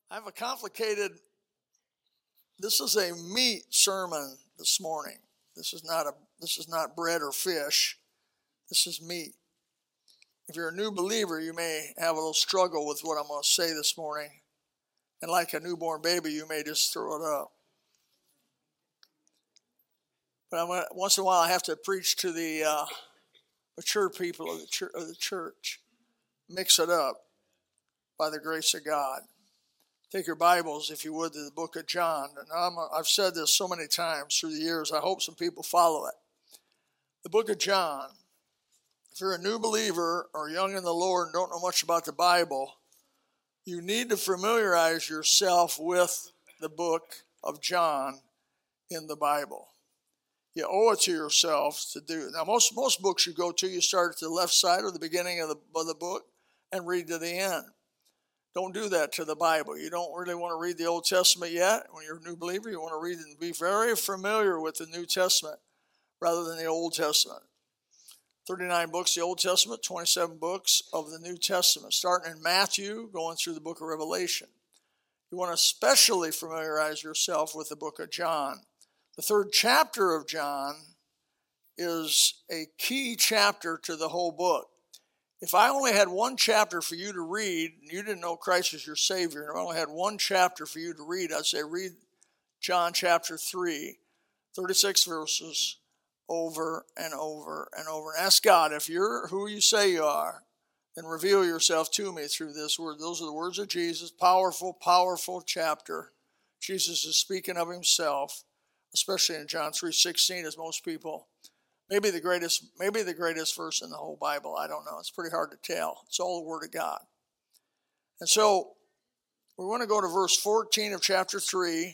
I have this is a meat sermon this morning. This is not bread or fish. This is meat. If you're a new believer, you may have a little struggle with what I'm going to say this morning. And like a newborn baby, you may just throw it up. But once in a while, I have to preach to the mature people of the church. Mix it up by the grace of God. Take your Bibles, if you would, to the book of John. And I've said this so many times through the years. I hope some people follow it. The book of John. If you're a new believer or young in the Lord and don't know much about the Bible, you need to familiarize yourself with the book of John in the Bible. You owe it to yourself to do. Now, most books you go to, you start at the left side or the beginning of the book and read to the end. Don't do that to the Bible. You don't really want to read the Old Testament yet. When you're a new believer, you want to read and be very familiar with the New Testament rather than the Old Testament. 39 books, the Old Testament, 27 books of the New Testament, starting in Matthew, going through the book of Revelation. You want to especially familiarize yourself with the book of John. The third chapter of John is a key chapter to the whole book. If I only had one chapter for you to read, and you didn't know Christ as your Savior, and I only had one chapter for you to read, I'd say read John chapter 3, 36 verses, over and over and over. And ask God, if you're who you say you are, then reveal yourself to me through this word. Those are the words of Jesus. Powerful, powerful chapter. Jesus is speaking of himself, especially in John 3:16, as most people. Maybe the greatest verse in the whole Bible. I don't know. It's pretty hard to tell. It's all the Word of God. And so we want to go to verse 14 of chapter 3.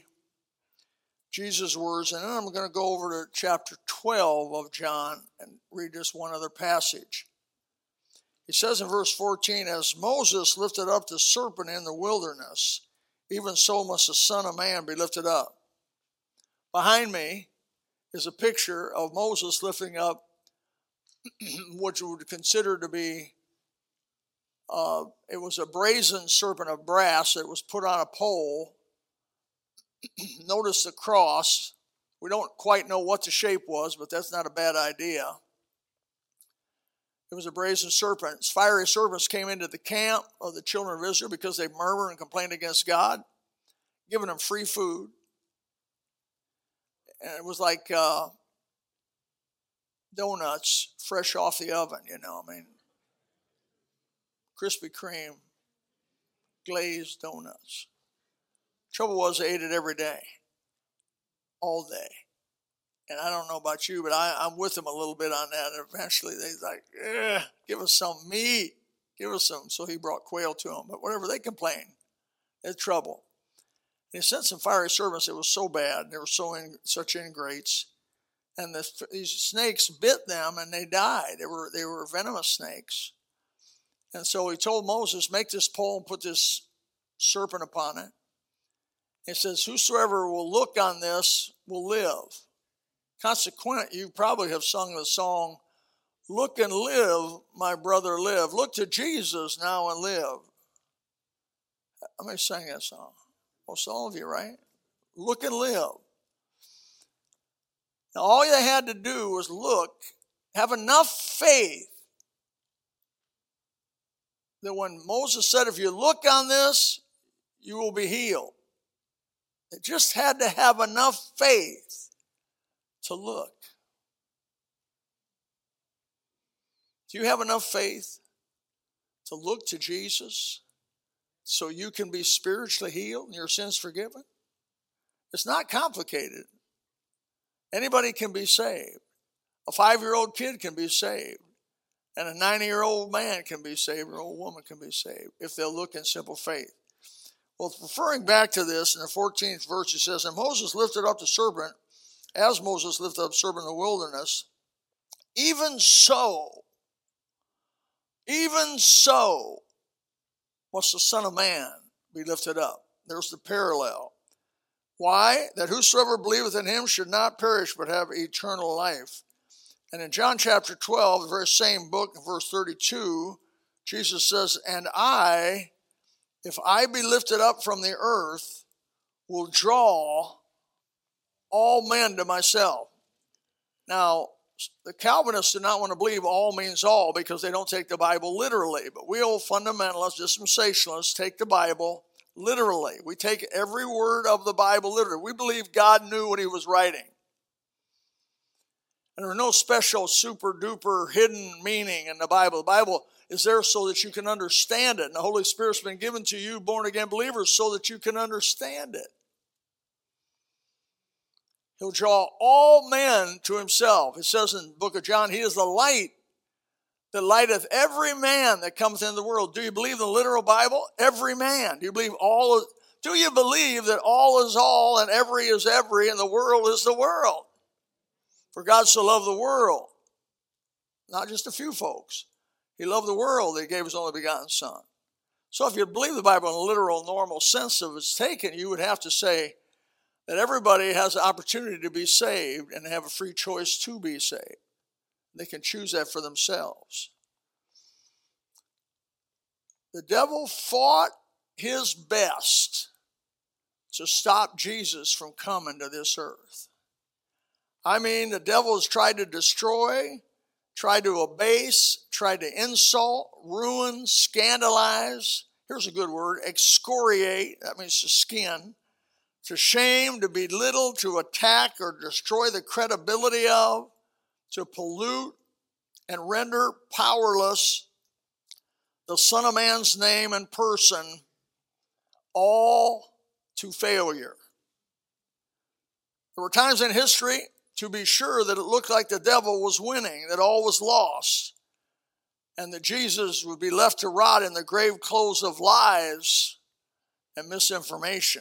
Jesus' words, and then I'm going to go over to chapter 12 of John and read just one other passage. He says in verse 14, as Moses lifted up the serpent in the wilderness, even so must the Son of Man be lifted up. Behind me is a picture of Moses lifting up what you would consider to be, it was a brazen serpent of brass that was put on a pole. Notice the cross. We don't quite know what the shape was, but that's not a bad idea. It was a brazen serpent. Fiery serpents came into the camp of the children of Israel because they murmured and complained against God, giving them free food. And it was like donuts fresh off the oven, Krispy Kreme, glazed donuts. Trouble was, they ate it every day, all day. And I don't know about you, but I'm with them a little bit on that. And eventually they're like, give us some meat. Give us some. So he brought quail to them. But whatever, they complained. They had trouble. And he sent some fiery serpents. It was so bad. They were such ingrates. And these snakes bit them and they died. They were venomous snakes. And so he told Moses, make this pole and put this serpent upon it. It says, whosoever will look on this will live. Consequently, you probably have sung the song, look and live, my brother, live. Look to Jesus now and live. Let me sing that song. Most all of you, right? Look and live. Now, all they had to do was look, have enough faith that when Moses said, if you look on this, you will be healed. They just had to have enough faith to look. Do you have enough faith to look to Jesus so you can be spiritually healed and your sins forgiven? It's not complicated. Anybody can be saved. A 5-year-old kid can be saved. And a 90-year-old man can be saved, or an old woman can be saved if they'll look in simple faith. Well, referring back to this, in the 14th verse, it says, and Moses lifted up the serpent, as Moses lifted up the serpent in the wilderness, even so must the Son of Man be lifted up. There's the parallel. Why? That whosoever believeth in him should not perish, but have eternal life. And in John chapter 12, the very same book, verse 32, Jesus says, and I if I be lifted up from the earth, will draw all men to myself. Now, the Calvinists do not want to believe all means all because they don't take the Bible literally. But we old fundamentalists, dispensationalists, take the Bible literally. We take every word of the Bible literally. We believe God knew what he was writing. And there's no special super duper hidden meaning in the Bible. The Bible is there so that you can understand it. And the Holy Spirit's been given to you, born again believers, so that you can understand it. He'll draw all men to himself. It says in the book of John, he is the light that lighteth every man that cometh into the world. Do you believe the literal Bible? Every man. Do you believe do you believe that all is all and every is every and the world is the world? For God so loved the world, not just a few folks. He loved the world that he gave his only begotten Son. So if you believe the Bible in a literal, normal sense of it's taken, you would have to say that everybody has the opportunity to be saved and have a free choice to be saved. They can choose that for themselves. The devil fought his best to stop Jesus from coming to this earth. I mean, the devil has tried to destroy, tried to abase, tried to insult, ruin, scandalize. Here's a good word, excoriate. That means to skin. To shame, to belittle, to attack or destroy the credibility of, to pollute and render powerless the Son of Man's name and person, all to failure. There were times in history, to be sure, that it looked like the devil was winning, that all was lost, and that Jesus would be left to rot in the grave clothes of lies and misinformation.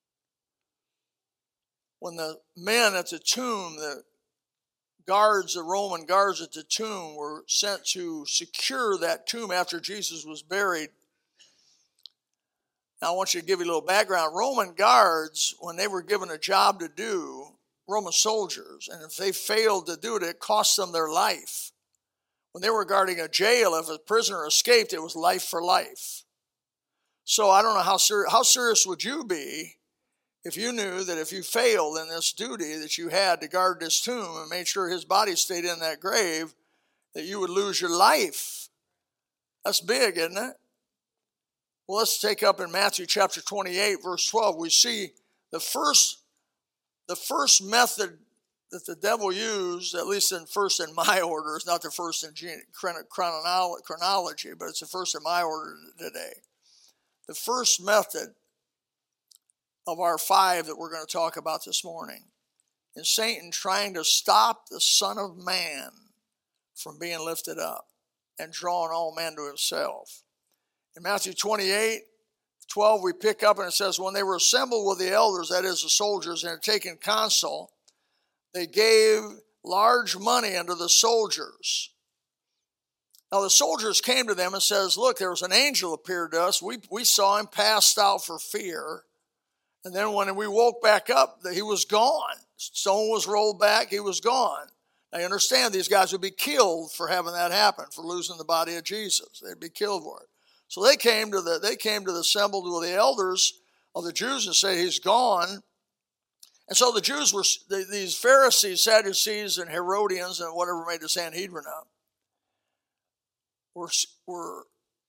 When the men at the tomb, the Roman guards at the tomb, were sent to secure that tomb after Jesus was buried. Now I want you to give you a little background. Roman guards, when they were given a job to do, Roman soldiers, and if they failed to do it, it cost them their life. When they were guarding a jail, if a prisoner escaped, it was life for life. So I don't know how serious would you be if you knew that if you failed in this duty that you had to guard this tomb and made sure his body stayed in that grave, that you would lose your life. That's big, isn't it? Well, let's take up in Matthew chapter 28, verse 12. We see the first method that the devil used, at least first in my order, is not the first in chronology, but it's the first in my order today. The first method of our 5 that we're going to talk about this morning is Satan trying to stop the Son of Man from being lifted up and drawing all men to himself. In Matthew 28:12, we pick up and it says, when they were assembled with the elders, that is the soldiers, and had taken counsel, they gave large money unto the soldiers. Now the soldiers came to them and says, look, there was an angel appeared to us. We saw him passed out for fear. And then when we woke back up, he was gone. Stone was rolled back, he was gone. Now you understand these guys would be killed for having that happen, for losing the body of Jesus. They'd be killed for it. So they came to the assembled with the elders of the Jews and said, he's gone. And so the Jews were, these Pharisees, Sadducees, and Herodians, and whatever made the Sanhedrin up, were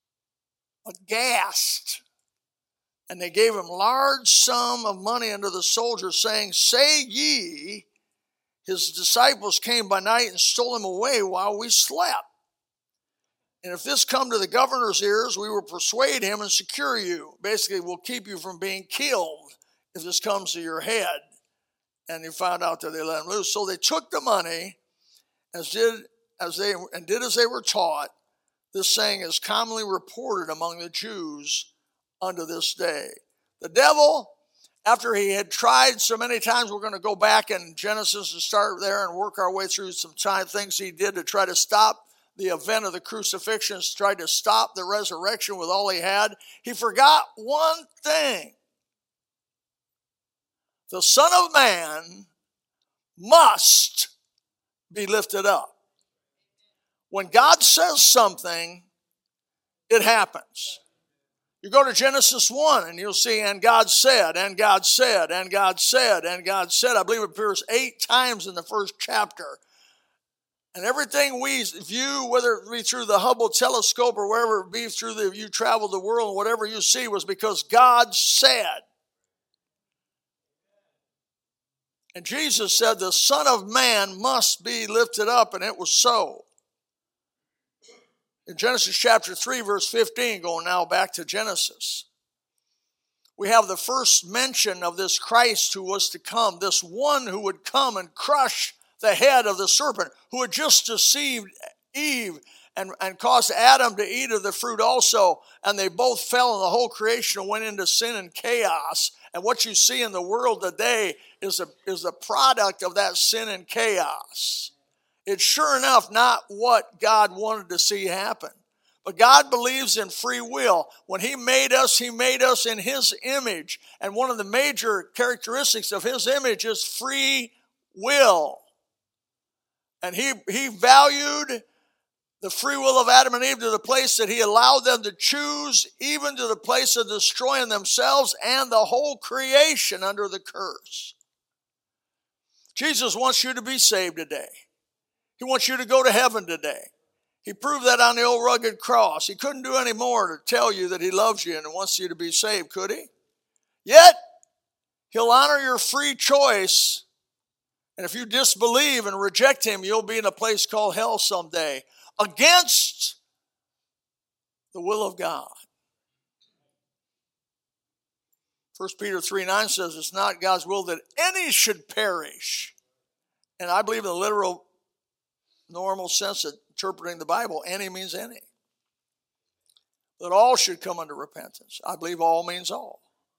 aghast. And they gave him large sum of money unto the soldiers, saying, say ye, his disciples came by night and stole him away while we slept. And if this come to the governor's ears, we will persuade him and secure you. Basically, we'll keep you from being killed if this comes to your head. And he found out that they let him loose. So they took the money and did as they were taught. This saying is commonly reported among the Jews unto this day. The devil, after he had tried so many times, we're going to go back in Genesis and start there and work our way through some things he did to try to stop the event of the crucifixion, tried to stop the resurrection with all he had. He forgot one thing. The Son of Man must be lifted up. When God says something, it happens. You go to Genesis 1 and you'll see, and God said, and God said, and God said, and God said. I believe it appears 8 times in the first chapter. And everything we view, whether it be through the Hubble telescope or wherever it be you travel the world, and whatever you see was because God said. And Jesus said the Son of Man must be lifted up, and it was so. In Genesis chapter 3, verse 15, going now back to Genesis, we have the first mention of this Christ who was to come, this one who would come and crush the head of the serpent, who had just deceived Eve and caused Adam to eat of the fruit also, and they both fell, and the whole creation went into sin and chaos. And what you see in the world today is a product of that sin and chaos. It's sure enough not what God wanted to see happen. But God believes in free will. When He made us in His image. And one of the major characteristics of His image is free will. And He valued the free will of Adam and Eve to the place that He allowed them to choose, even to the place of destroying themselves and the whole creation under the curse. Jesus wants you to be saved today. He wants you to go to heaven today. He proved that on the old rugged cross. He couldn't do any more to tell you that He loves you and wants you to be saved, could He? Yet, He'll honor your free choice. And if you disbelieve and reject Him, you'll be in a place called hell someday, against the will of God. 1 Peter 3:9 says it's not God's will that any should perish. And I believe in the literal, normal sense of interpreting the Bible, any means any. That all should come unto repentance. I believe all means all.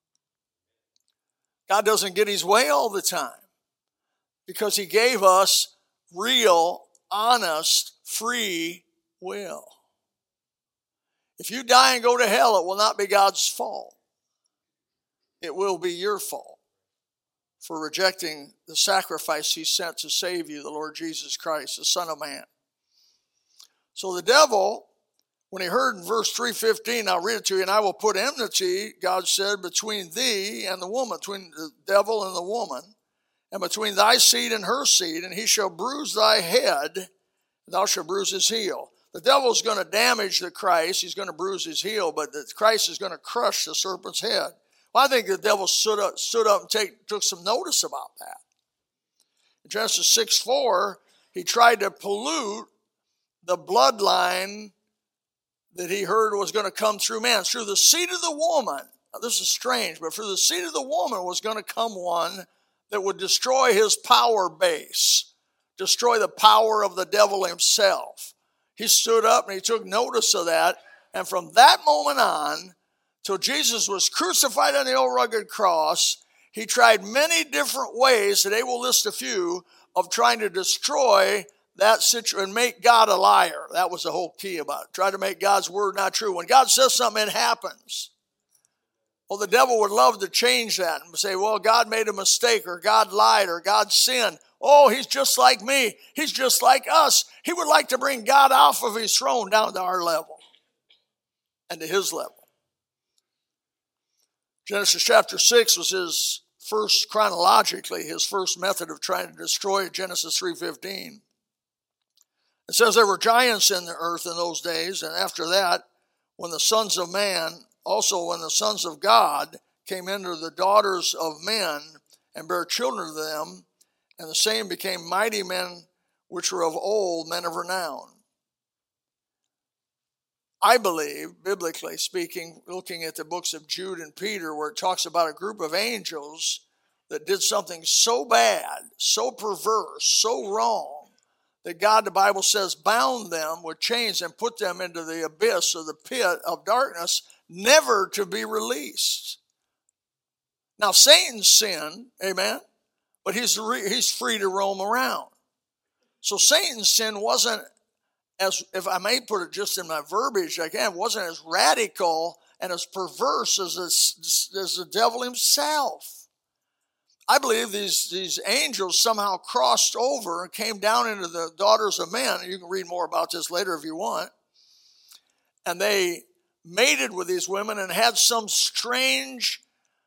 God doesn't get His way all the time because He gave us real, honest, free will. If you die and go to hell, it will not be God's fault. It will be your fault for rejecting the sacrifice He sent to save you, the Lord Jesus Christ, the Son of Man. So the devil, when he heard in verse 3:15, I'll read it to you, and I will put enmity, God said, between thee and the woman, between the devil and the woman, and between thy seed and her seed, and he shall bruise thy head, and thou shalt bruise his heel. The devil's going to damage the Christ. He's going to bruise his heel, but the Christ is going to crush the serpent's head. Well, I think the devil stood up and took some notice about that. In Genesis 6:4, he tried to pollute the bloodline that he heard was going to come through man. Through the seed of the woman. Now, this is strange, but through the seed of the woman was going to come one that would destroy his power base, destroy the power of the devil himself. He stood up and he took notice of that. And from that moment on, till Jesus was crucified on the old rugged cross, he tried many different ways, today we'll list a few, of trying to destroy that situation and make God a liar. That was the whole key about it. Try to make God's word not true. When God says something, it happens. Well, the devil would love to change that and say, well, God made a mistake, or God lied, or God sinned. Oh, He's just like me. He's just like us. He would like to bring God off of His throne down to our level and to His level. Genesis chapter 6 was his first, chronologically, his first method of trying to destroy Genesis 3:15. It says there were giants in the earth in those days, and after that, when the sons of man, also when the sons of God came into the daughters of men and bare children to them, and the same became mighty men which were of old, men of renown. I believe, biblically speaking, looking at the books of Jude and Peter, where it talks about a group of angels that did something so bad, so perverse, so wrong, that God, the Bible says, bound them with chains and put them into the abyss or the pit of darkness, never to be released. Now, Satan sinned, amen, but he's free to roam around. So Satan's sin wasn't, as if I may put it just in my verbiage, again, wasn't as radical and as perverse as the devil himself. I believe these angels somehow crossed over and came down into the daughters of men. You can read more about this later if you want. And they mated with these women and had some strange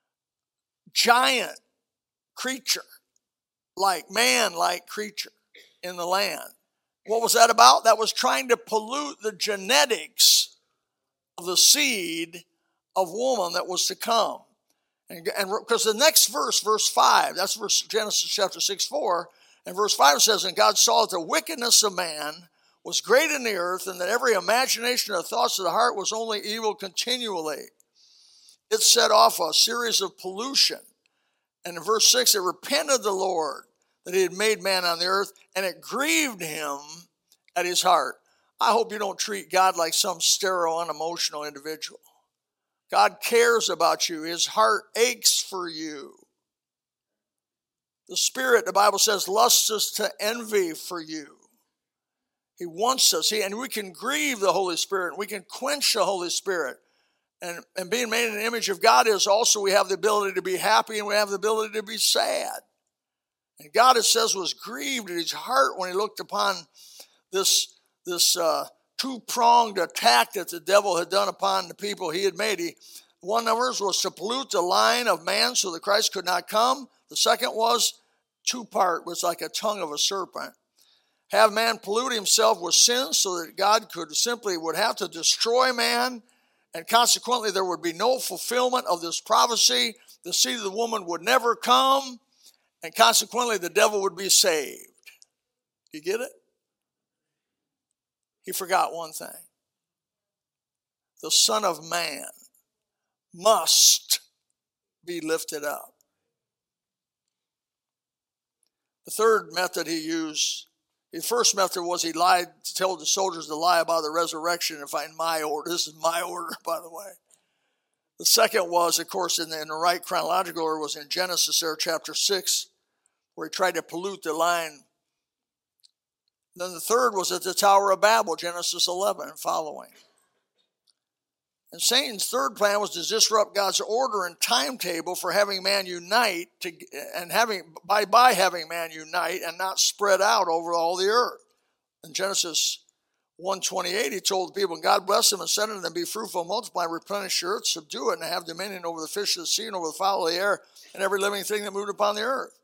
giant creature, man-like creature in the land. What was that about? That was trying to pollute the genetics of the seed of woman that was to come. And because the next verse, verse 5, that's Genesis chapter 6:4, and verse 5 says, and God saw that the wickedness of man was great in the earth, and that every imagination of the thoughts of the heart was only evil continually. It set off a series of pollution. And in verse 6, it repented the Lord that he had made man on the earth, and it grieved him at his heart. I hope you don't treat God like some sterile, unemotional individual. God cares about you. His heart aches for you. The Spirit, the Bible says, lusts us to envy for you. He wants us, and we can grieve the Holy Spirit. We can quench the Holy Spirit. And being made in the image of God is also we have the ability to be happy and we have the ability to be sad. And God, it says, was grieved at his heart when he looked upon this two-pronged attack that the devil had done upon the people he had made. One numbers was to pollute the line of man so that Christ could not come. The second was two-part, was like a tongue of a serpent. Have man pollute himself with sin so that God would have to destroy man, and consequently there would be no fulfillment of this prophecy. The seed of the woman would never come, and consequently the devil would be saved. You get it? He forgot one thing. The Son of Man must be lifted up. The third method he used, the first method was he lied to tell the soldiers to lie about the resurrection and find my order. This is my order, by the way. The second was, of course, in the right chronological order, was in Genesis there, chapter 6, where he tried to pollute the line. Then the third was at the Tower of Babel, Genesis 11 and following. And Satan's third plan was to disrupt God's order and timetable for having man unite, by having man unite and not spread out over all the earth. In Genesis 1:28, he told the people, and God blessed them and said unto them, be fruitful, multiply, replenish the earth, subdue it, and have dominion over the fish of the sea and over the fowl of the air and every living thing that moved upon the earth.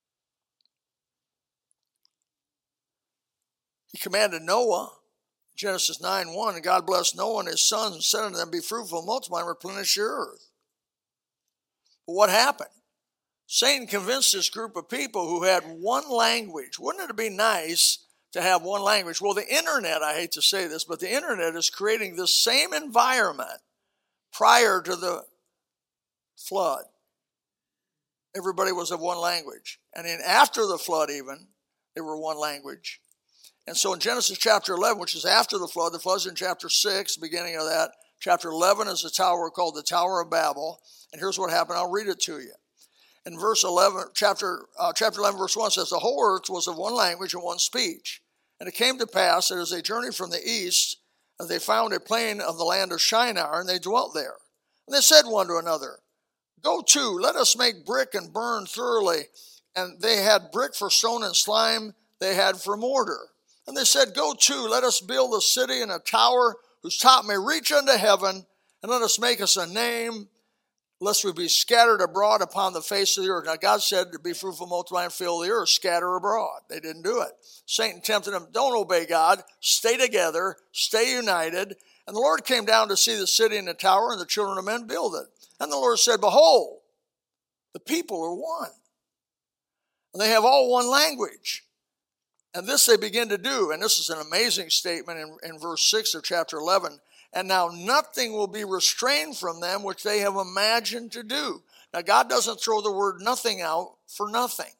He commanded Noah, Genesis 9:1, and God blessed Noah and his sons and said unto them, be fruitful, multiply, and replenish the earth. But what happened? Satan convinced this group of people who had one language. Wouldn't it be nice to have one language? Well, the internet, I hate to say this, but the internet is creating this same environment prior to the flood. Everybody was of one language. And then after the flood even, they were one language. And so in Genesis chapter 11, which is after the flood's in chapter 6, beginning of that. Chapter 11 is a tower called the Tower of Babel. And here's what happened. I'll read it to you. In verse 11, chapter 11, verse 1 says, the whole earth was of one language and one speech. And it came to pass that as they journeyed from the east, they found a plain of the land of Shinar, and they dwelt there. And they said one to another, go to, let us make brick and burn thoroughly. And they had brick for stone and slime they had for mortar. And they said, go to, let us build a city and a tower whose top may reach unto heaven, and let us make us a name, lest we be scattered abroad upon the face of the earth. Now God said to be fruitful, multiply, and fill the earth, scatter abroad. They didn't do it. Satan tempted them, don't obey God, stay together, stay united. And the Lord came down to see the city and the tower, and the children of men build it. And the Lord said, behold, the people are one. And they have all one language. And this they begin to do, and this is an amazing statement in verse 6 of chapter 11. And now nothing will be restrained from them which they have imagined to do. Now God doesn't throw the word nothing out for nothing.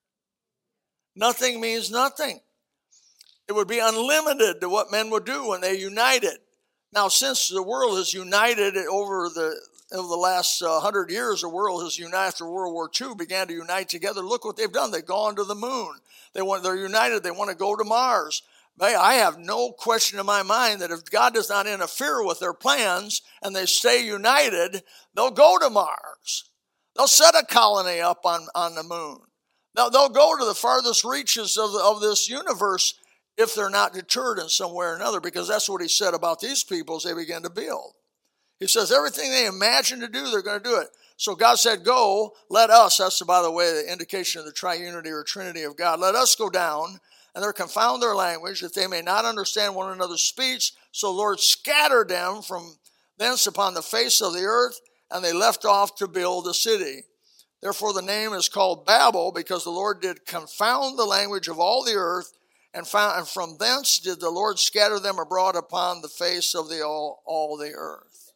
Nothing means nothing. It would be unlimited to what men would do when they united. Now since the world has united over the last 100 years, the world has united after World War II, began to unite together. Look what they've done. They've gone to the moon. They're united. They want to go to Mars. I have no question in my mind that if God does not interfere with their plans and they stay united, they'll go to Mars. They'll set a colony up on the moon. They'll go to the farthest reaches of this universe if they're not deterred in some way or another, because that's what he said about these people as they began to build. He says everything they imagine to do, they're going to do it. So God said, go, let us, that's by the way the indication of the triunity or trinity of God, let us go down and they're confound their language, that they may not understand one another's speech. So the Lord scattered them from thence upon the face of the earth, and they left off to build a city. Therefore the name is called Babel, because the Lord did confound the language of all the earth, and from thence did the Lord scatter them abroad upon the face of the all the earth.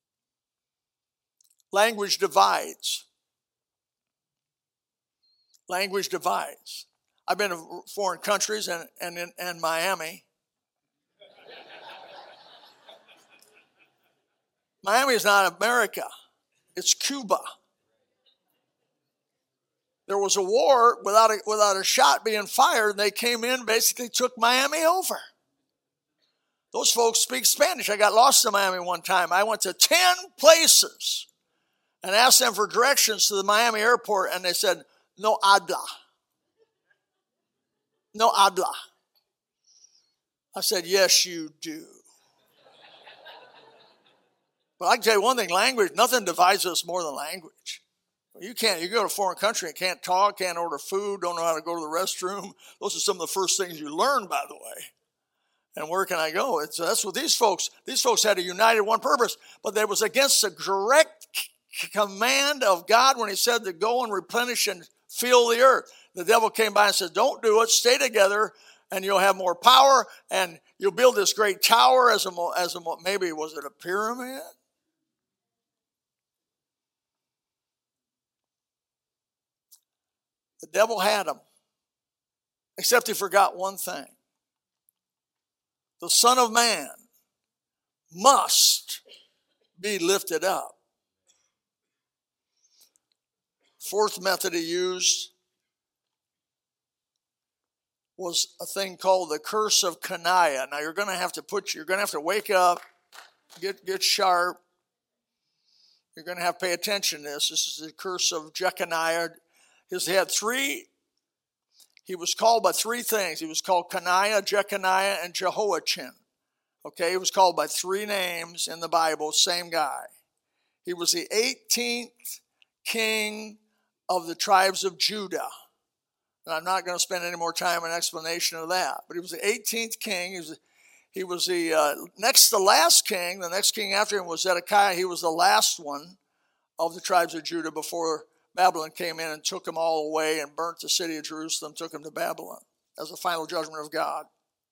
Language divides. Language divides. I've been to foreign countries and Miami. Miami is not America. It's Cuba. There was a war without a shot being fired, and they came in, basically took Miami over. Those folks speak Spanish. I got lost in Miami one time. I went to 10 places and asked them for directions to the Miami airport, and they said, no habla. No habla. I said, yes, you do. But I can tell you one thing, language, nothing divides us more than language. You go to a foreign country and can't talk, can't order food, don't know how to go to the restroom. Those are some of the first things you learn, by the way. And where can I go? That's what these folks had a united one purpose, but that was against the direct command of God when he said to go and replenish and fill the earth. The devil came by and said, don't do it, stay together, and you'll have more power, and you'll build this great tower maybe was it a pyramid? The devil had him, except he forgot one thing. The Son of Man must be lifted up. Fourth method he used was a thing called the curse of Caniah. Now you're going to have to wake up, get sharp. You're going to have to pay attention to this. This is the curse of Jeconiah. He was called by three things. He was called Caniah, Jeconiah, and Jehoiachin. Okay, he was called by three names in the Bible, same guy. He was the 18th king of the tribes of Judah. And I'm not going to spend any more time on explanation of that. But he was the 18th king. He was the next to last king. The next king after him was Zedekiah. He was the last one of the tribes of Judah before Babylon came in and took them all away and burnt the city of Jerusalem, took them to Babylon as the final judgment of God.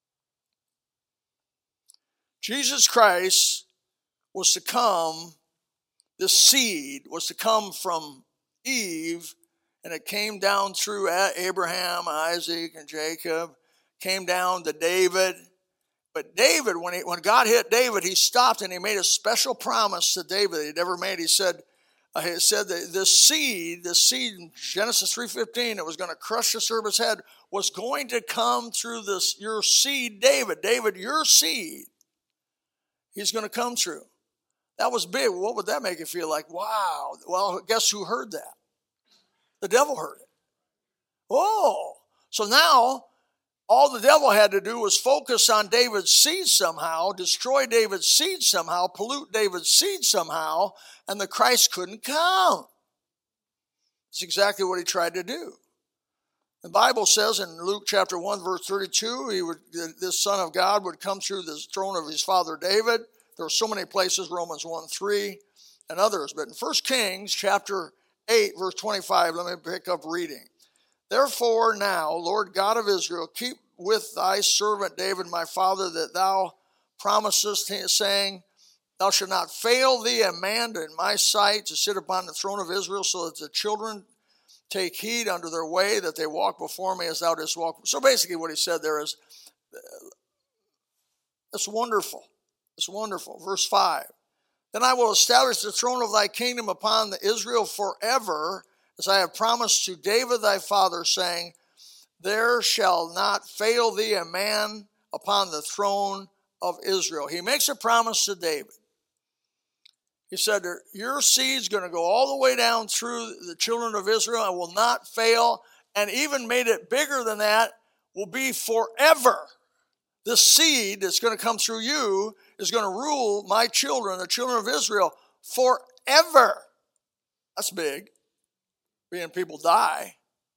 Jesus Christ was to come, this seed was to come from Eve, and it came down through Abraham, Isaac, and Jacob, came down to David. But David, when God hit David, he stopped and he made a special promise to David that he'd never made. He said that this seed in Genesis 3:15, it was going to crush the serpent's head, was going to come through your seed, David. David, your seed, he's going to come through. That was big. What would that make you feel like? Wow. Well, guess who heard that? The devil heard it. Oh, so now all the devil had to do was focus on David's seed somehow, destroy David's seed somehow, pollute David's seed somehow, and the Christ couldn't come. It's exactly what he tried to do. The Bible says in Luke chapter 1, verse 32, this Son of God would come through the throne of his father David. There are so many places, Romans 1:3, and others. But in 1 Kings chapter 8, verse 25, let me pick up reading. Therefore now, Lord God of Israel, keep with thy servant David my father, that thou promisest, saying, thou shalt not fail thee a man in my sight to sit upon the throne of Israel, so that the children take heed unto their way, that they walk before me as thou didst walk. So basically what he said there is, it's wonderful. It's wonderful. Verse 5. Then I will establish the throne of thy kingdom upon the Israel forever, as I have promised to David thy father, saying, there shall not fail thee a man upon the throne of Israel. He makes a promise to David. He said, your seed's going to go all the way down through the children of Israel and will not fail, and even made it bigger than that, will be forever. This seed that's going to come through you is going to rule my children, the children of Israel, forever. That's big, being people die.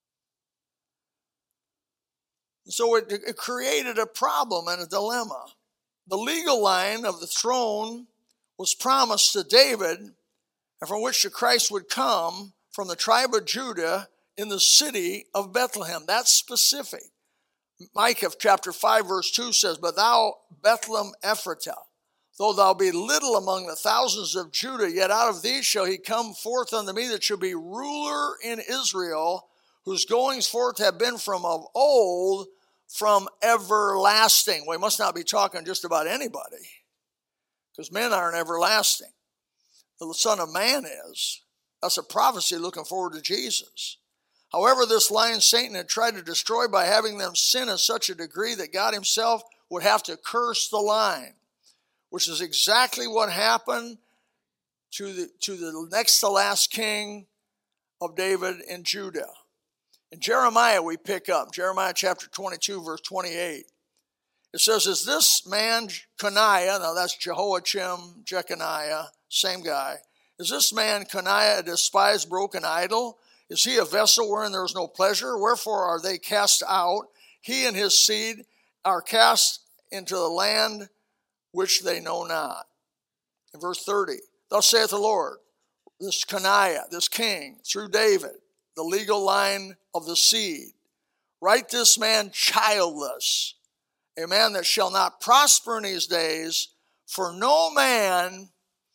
So it created a problem and a dilemma. The legal line of the throne was promised to David, and from which the Christ would come from the tribe of Judah in the city of Bethlehem. That's specific. Micah chapter 5 verse 2 says, "But thou, Bethlehem Ephratah, though thou be little among the thousands of Judah, yet out of thee shall he come forth unto me that shall be ruler in Israel, whose goings forth have been from of old, from everlasting." Well, he must not be talking just about anybody, because men aren't everlasting. The Son of Man is. That's a prophecy looking forward to Jesus. However, this line Satan had tried to destroy by having them sin in such a degree that God himself would have to curse the line, which is exactly what happened to the next to last king of David in Judah. In Jeremiah we pick up, Jeremiah chapter 22 verse 28. It says, "Is this man Coniah," now that's Jehoiachim, Jeconiah, same guy. "Is this man Coniah a despised broken idol? Is he a vessel wherein there is no pleasure? Wherefore are they cast out? He and his seed are cast into the land which they know not." In verse 30, "Thus saith the Lord, this Coniah, this king, through David, the legal line of the seed, write this man childless, a man that shall not prosper in his days, for no man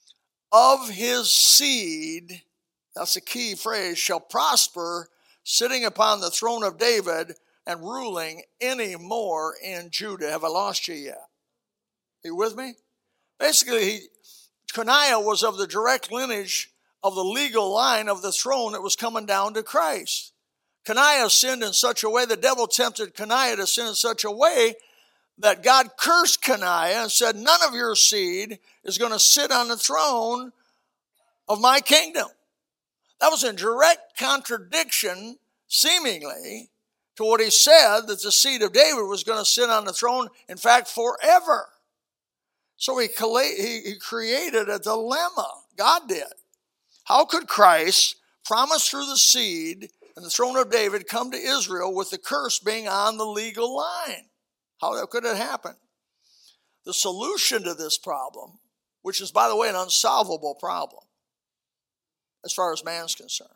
of his seed," that's a key phrase, "shall prosper, sitting upon the throne of David and ruling any more in Judah." Have I lost you yet? Are you with me? Basically, Coniah was of the direct lineage of the legal line of the throne that was coming down to Christ. Coniah sinned in such a way, the devil tempted Coniah to sin in such a way that God cursed Coniah and said, "None of your seed is going to sit on the throne of my kingdom." That was in direct contradiction, seemingly, to what he said, that the seed of David was going to sit on the throne, in fact, forever. So he created a dilemma. God did. How could Christ, promised through the seed and the throne of David, come to Israel with the curse being on the legal line? How could it happen? The solution to this problem, which is, by the way, an unsolvable problem as far as man's concerned.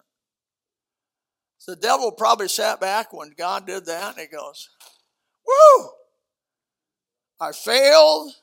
The devil probably sat back when God did that and he goes, "Woo! I failed,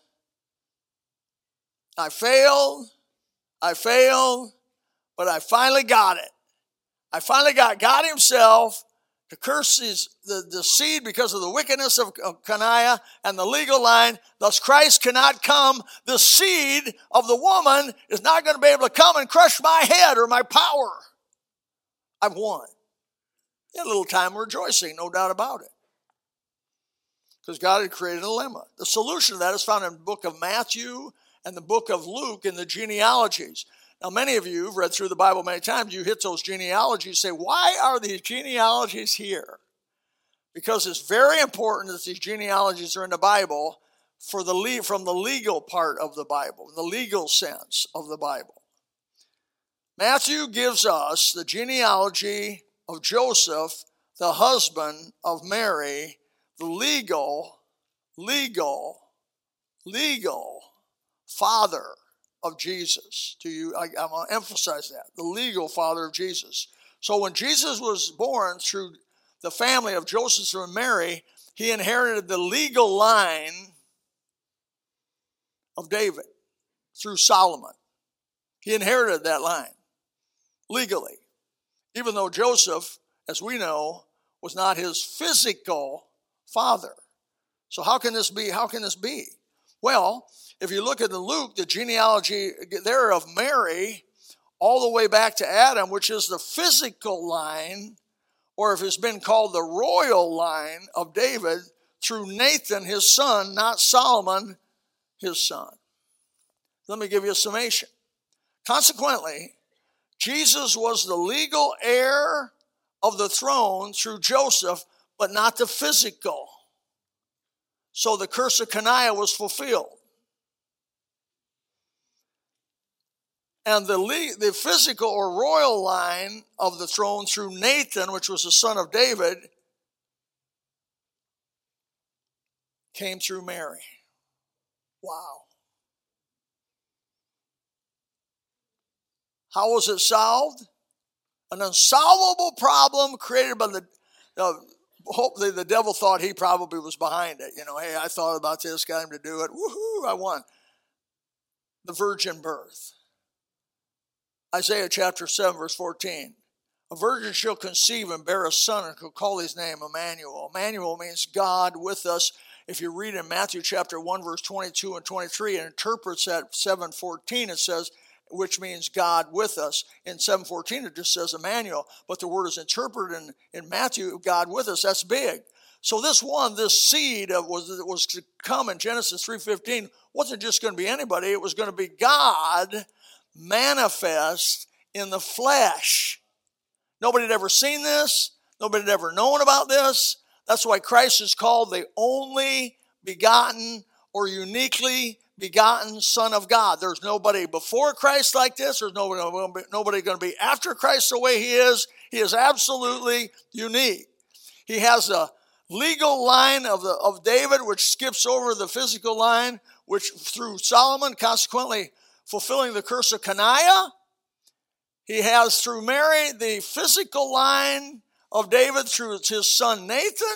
but I finally got it. I finally got God himself to curse the seed because of the wickedness of Coniah and the legal line. Thus Christ cannot come. The seed of the woman is not going to be able to come and crush my head or my power. I've won." A little time of rejoicing, no doubt about it, because God had created a dilemma. The solution to that is found in the book of Matthew and the book of Luke in the genealogies. Now, many of you have read through the Bible many times. You hit those genealogies, say, why are these genealogies here? Because it's very important that these genealogies are in the Bible from the legal part of the Bible, the legal sense of the Bible. Matthew gives us the genealogy of Joseph, the husband of Mary, the legal father of Jesus. I'm going to emphasize that, the legal father of Jesus. So when Jesus was born through the family of Joseph and Mary, he inherited the legal line of David through Solomon. He inherited that line legally, even though Joseph, as we know, was not his physical father. So how can this be? Well, if you look at Luke, the genealogy there of Mary, all the way back to Adam, which is the physical line, or if it's been called the royal line of David, through Nathan, his son, not Solomon, his son. Let me give you a summation. Consequently, Jesus was the legal heir of the throne through Joseph, but not the physical. So the curse of Caniah was fulfilled. And the physical or royal line of the throne through Nathan, which was the son of David, came through Mary. Wow. How was it solved? An unsolvable problem created by hopefully the devil thought he probably was behind it. Hey, I thought about this, got him to do it. Woohoo, I won. The virgin birth. Isaiah chapter 7, verse 14. A virgin shall conceive and bear a son and shall call his name Emmanuel. Emmanuel means God with us. If you read in Matthew chapter 1, verse 22 and 23, it interprets that 7:14, it says, which means God with us. In 7:14, it just says Emmanuel. But the word is interpreted in Matthew, God with us. That's big. So this seed was to come in Genesis 3:15, wasn't just going to be anybody. It was going to be God manifest in the flesh. Nobody had ever seen this. Nobody had ever known about this. That's why Christ is called the only begotten or uniquely begotten Son of God. There's nobody before Christ like this. There's nobody going to be after Christ the way he is. He is absolutely unique. He has a legal line of David, which skips over the physical line, which through Solomon, consequently fulfilling the curse of Caniah. He has through Mary the physical line of David through his son Nathan.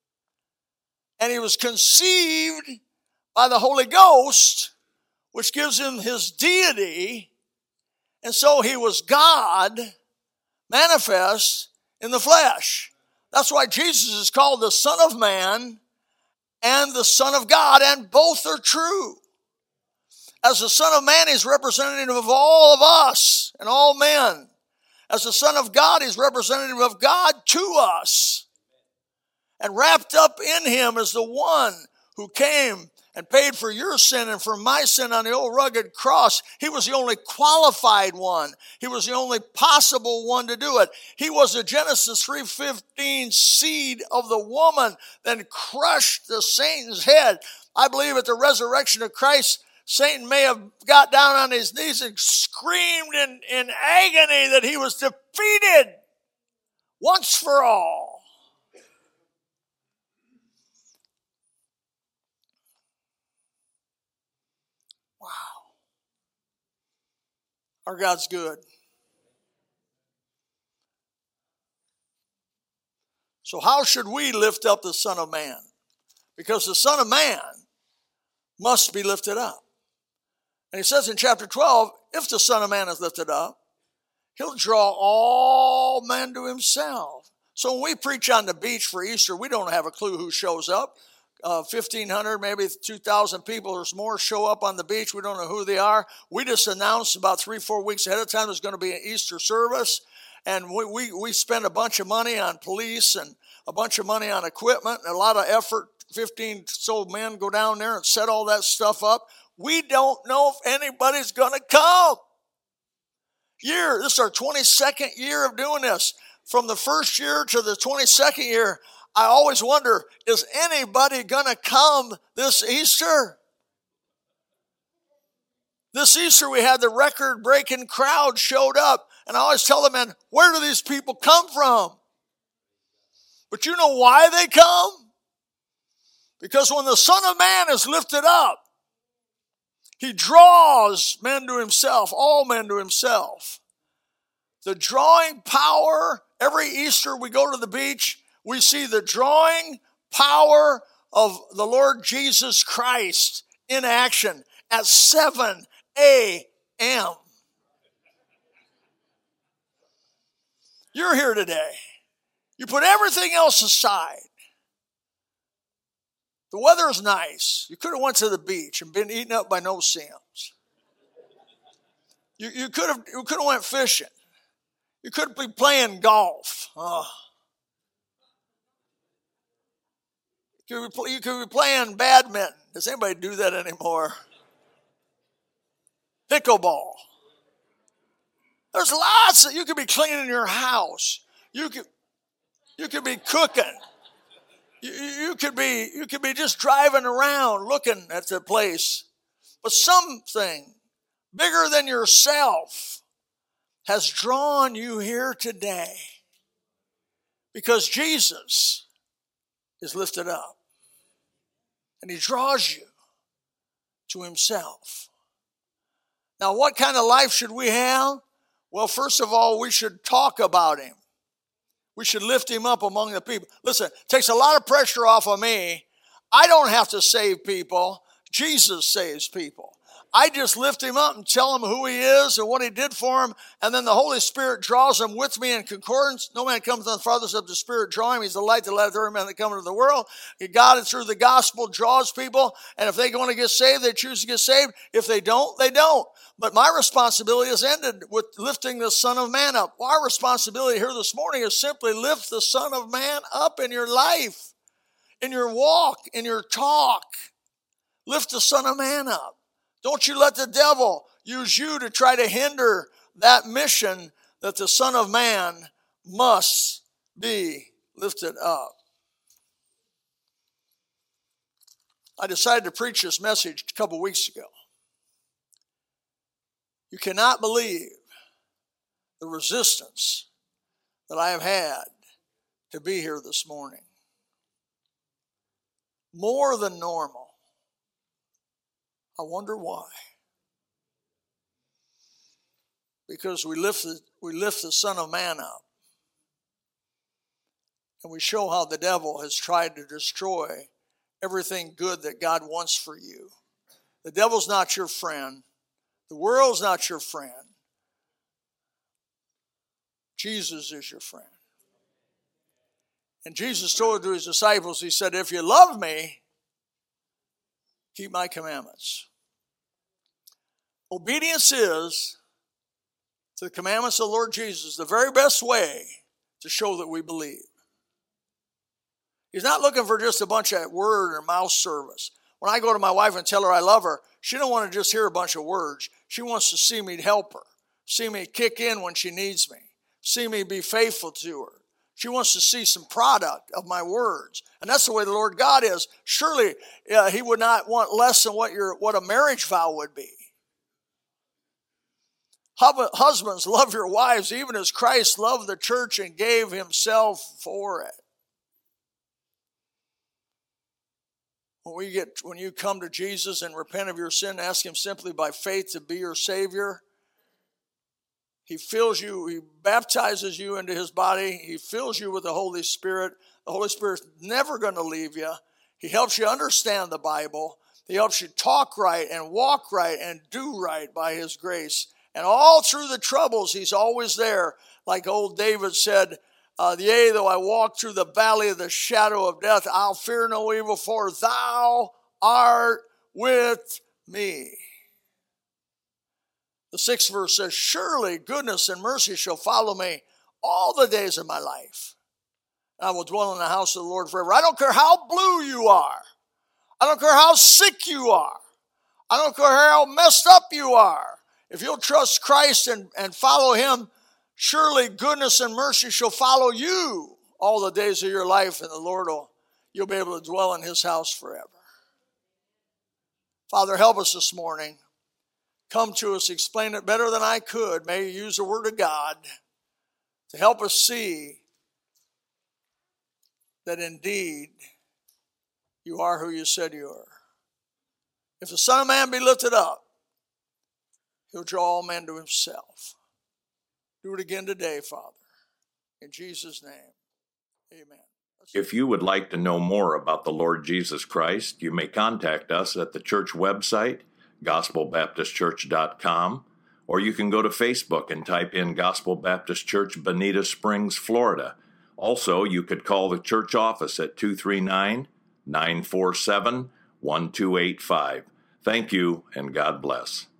And he was conceived by the Holy Ghost, which gives him his deity. And so he was God manifest in the flesh. That's why Jesus is called the Son of Man and the Son of God, and both are true. As the Son of Man, he's representative of all of us and all men. As the Son of God, he's representative of God to us. And wrapped up in him is the one who came and paid for your sin and for my sin on the old rugged cross. He was the only qualified one. He was the only possible one to do it. He was the Genesis 3:15 seed of the woman, then crushed the Satan's head. I believe at the resurrection of Christ, Satan may have got down on his knees and screamed in agony that he was defeated once for all. Wow. Our God's good. So how should we lift up the Son of Man? Because the Son of Man must be lifted up. And he says in chapter 12, if the Son of Man is lifted up, he'll draw all men to himself. So when we preach on the beach for Easter, we don't have a clue who shows up. 1,500, maybe 2,000 people or more show up on the beach. We don't know who they are. We just announced about 3-4 weeks ahead of time there's going to be an Easter service. And we spend a bunch of money on police and a bunch of money on equipment and a lot of effort. 15 so men go down there and set all that stuff up. We don't know if anybody's going to come. This is our 22nd year of doing this. From the first year to the 22nd year, I always wonder, is anybody going to come this Easter? This Easter we had the record-breaking crowd showed up. And I always tell the men, where do these people come from? But you know why they come? Because when the Son of Man is lifted up, he draws men to himself, all men to himself. The drawing power, every Easter we go to the beach, we see the drawing power of the Lord Jesus Christ in action at 7 a.m. You're here today. You put everything else aside. The weather is nice. You could have went to the beach and been eaten up by no-see-ums. You could have went fishing. You could be playing golf. You could be playing badminton. Does anybody do that anymore? Pickleball. There's lots that you could be cleaning your house. You could be cooking. You could be just driving around looking at the place, but something bigger than yourself has drawn you here today because Jesus is lifted up and he draws you to himself. Now, what kind of life should we have? Well, first of all, we should talk about him. We should lift him up among the people. Listen, it takes a lot of pressure off of me. I don't have to save people. Jesus saves people. I just lift him up and tell him who he is and what he did for him, and then the Holy Spirit draws him with me in concordance. No man comes to the Father except the Spirit draw him. He's the light that let every man that come into the world. God, through the gospel, draws people, and if they want to get saved, they choose to get saved. If they don't, they don't. But my responsibility is ended with lifting the Son of Man up. Our responsibility here this morning is simply lift the Son of Man up in your life, in your walk, in your talk. Lift the Son of Man up. Don't you let the devil use you to try to hinder that mission that the Son of Man must be lifted up. I decided to preach this message a couple weeks ago. You cannot believe the resistance that I have had to be here this morning. More than normal. I wonder why. Because we lift the Son of Man up. And we show how the devil has tried to destroy everything good that God wants for you. The devil's not your friend. The world's not your friend. Jesus is your friend. And Jesus told to his disciples, he said, if you love me, keep my commandments. Obedience is, to the commandments of the Lord Jesus, the very best way to show that we believe. He's not looking for just a bunch of word or mouth service. When I go to my wife and tell her I love her, she don't want to just hear a bunch of words. She wants to see me help her, see me kick in when she needs me, see me be faithful to her. She wants to see some product of my words. And that's the way the Lord God is. Surely he would not want less than what a marriage vow would be. Husbands, love your wives, even as Christ loved the church and gave himself for it. When you come to Jesus and repent of your sin, ask him simply by faith to be your Savior. He fills you, he baptizes you into his body. He fills you with the Holy Spirit. The Holy Spirit's never going to leave you. He helps you understand the Bible. He helps you talk right and walk right and do right by his grace. And all through the troubles, he's always there. Like old David said, yea, though I walk through the valley of the shadow of death, I'll fear no evil, for thou art with me. The 6th verse says, surely goodness and mercy shall follow me all the days of my life. And I will dwell in the house of the Lord forever. I don't care how blue you are. I don't care how sick you are. I don't care how messed up you are. If you'll trust Christ and follow him, surely goodness and mercy shall follow you all the days of your life, and you'll be able to dwell in his house forever. Father, help us this morning. Come to us, explain it better than I could. May you use the word of God to help us see that indeed you are who you said you are. If the Son of Man be lifted up, he'll draw all men to himself. Do it again today, Father. In Jesus' name, amen. If you would like to know more about the Lord Jesus Christ, you may contact us at the church website, gospelbaptistchurch.com, or you can go to Facebook and type in Gospel Baptist Church, Bonita Springs, Florida. Also, you could call the church office at 239-947-1285. Thank you, and God bless.